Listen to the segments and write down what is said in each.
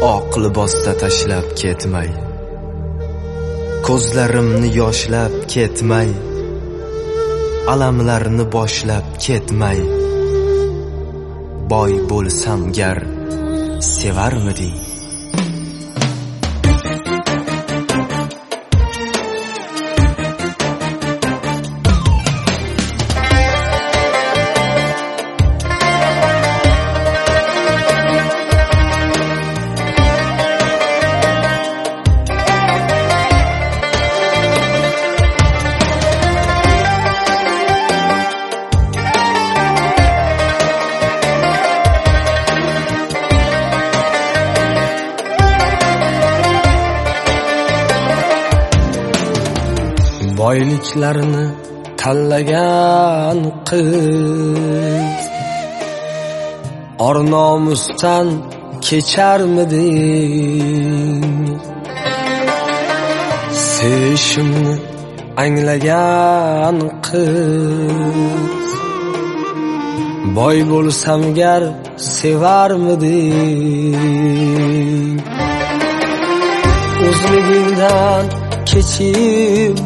oq libosda tashlab ketmay, ko'zlarimni yoshlab ketmay, alamlarni boshlab ketmay, boy bo'lsam gar sevarmiding? Boyliklarni tanlagan qiz or-nomusdan kecharmiding? Sevishimni anglagan qiz boy bo'lsam gar sevarmiding? O'zligingdan kechib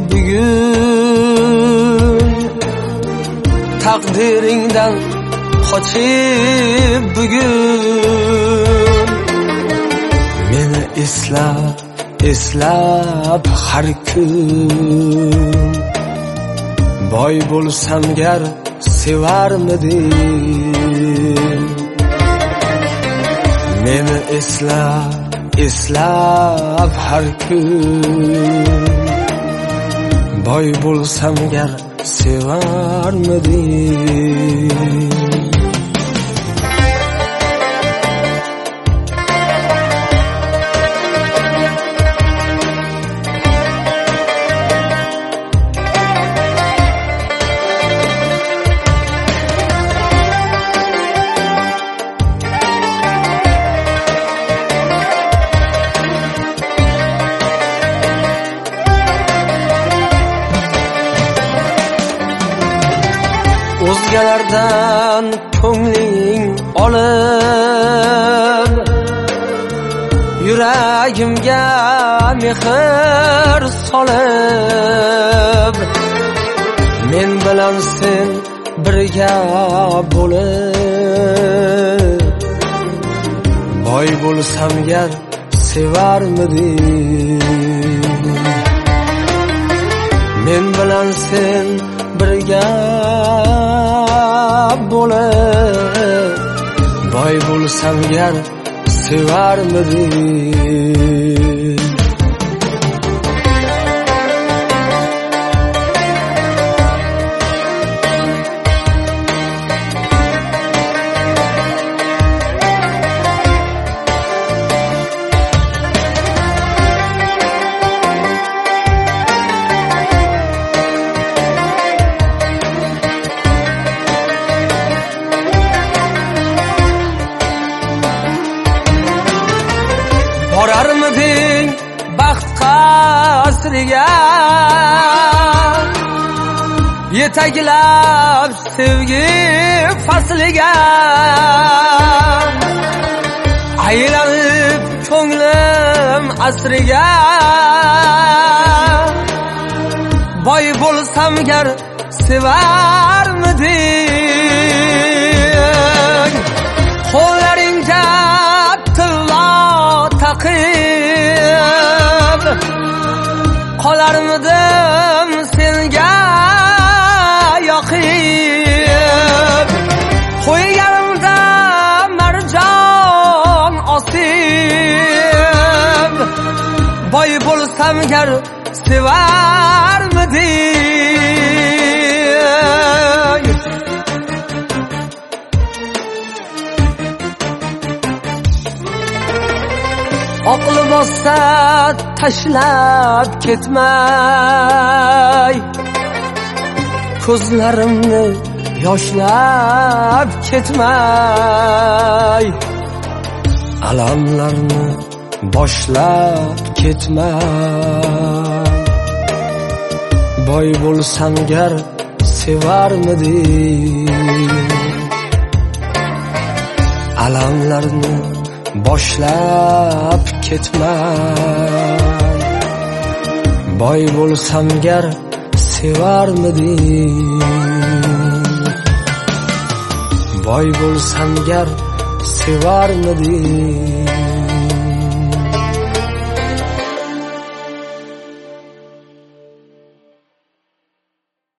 bugun, taqdiringdan qochib bugun, meni eslab har kun, boy bo'lsam gar sevarmiding? Meni eslab har kun, boy bo'lsam gar sevarmiding? O'zgalardan ko'ngling olib, yuragimga mehr solib, men bilan sen birga bo'lib, boy bo'lsam gar sevarmiding? Men bilan sen birga bo'lib, boy bo'lsam gar sevarmiding? Borarmiding baxt qasriga, yetaklab sevgi fasliga, aylanib ko'nglim asriga, boy bo'lsam gar sevarmiding? Qo'llaringga tillo taqib qolarmidim senga yoqib, qo'yganimda marjon osib, boy bo'lsam gar sevarmiding? Oq libosda tashlab ketmay, ko'zlarimni yoshlab ketmay, alamlarni boshlab ketmay, boy bo'lsam gar sevarmiding? Alamlarni boshlab ketmay. Boy bo'lsam gar sevarmiding? Boy bo'lsam gar sevarmiding?